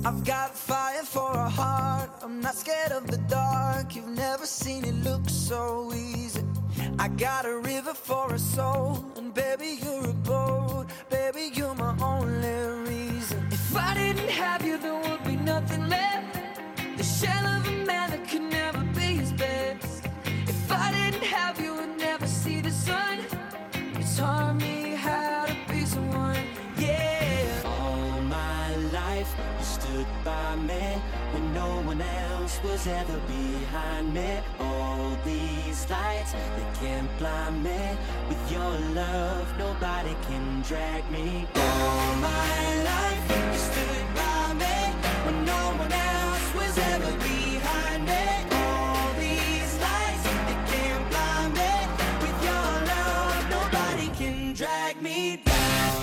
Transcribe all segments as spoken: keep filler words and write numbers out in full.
I've got fire for a heart, I'm not scared of the dark. You've never seen it look so easy. I got a river for a soul, and baby you're a boat. Baby you're my only reason. If I didn't have you there would be nothing left. The shell of a man that could never be his best. If I didn't have you I'd never see the sun. You taught me how to be someone, yeah. All my life you stood by me when no one else was ever behind me. All these lights, they can't blind me. With your love nobody can drag me. All my life you stood by me when no one else was ever behind me. All these lights, they can't blind me. With your love nobody can drag me down.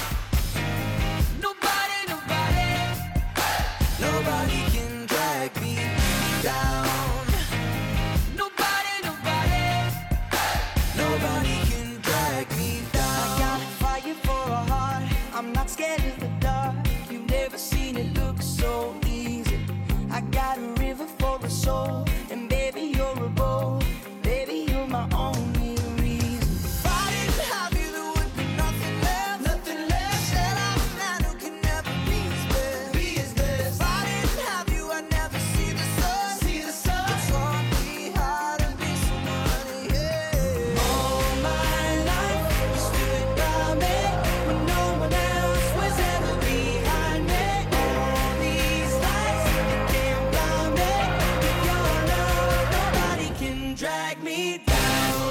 Nobody, nobody, nobody can drag me down. Nobody, nobody, nobody can drag me down. I got fire for a heart, I'm not scared of the dark. You've never seen it look so easy. I got a river for a soul, and baby you're a boat. Baby you're my only reason. If I didn't have you there would be nothing left. Nothing left. Said I'm a man who can never be his best. Be his best. If I didn't have you I'd never see the sun. See the sun. You taught me how to be someone, yeah. All my life you stood by me when no one else was ever behind me. All these lights, they can't blind me. With your love nobody can drag me down.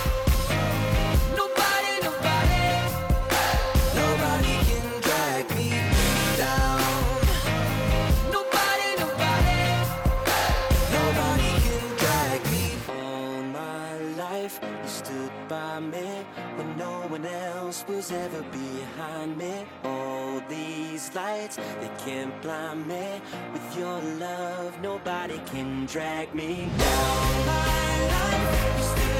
Nobody, nobody, nobody can drag me down. Nobody, nobody, nobody can drag me. All my life you stood by me when no one else was ever behind me. All these lights, they can't blind me. With your love nobody can drag me down. All my life you stood